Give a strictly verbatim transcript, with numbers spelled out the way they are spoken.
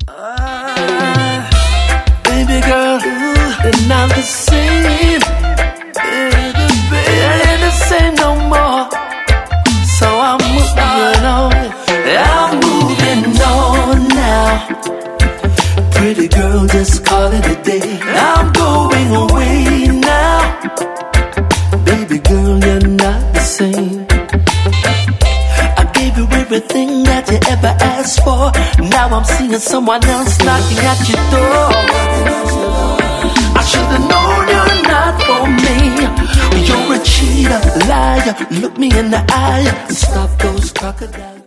Uh, baby girl, it's not the same. Baby, baby, it ain't the same no more. So I'm moving on. I'm moving on now. Pretty girl, just call it a day. I'm going away now. Baby girl, you're not the same. I gave you everything that you ever asked for. Now I'm seeing someone else knocking at your door. I should've known you're not for me. You're a cheater, liar. Look me in the eye. Stop those crocodiles.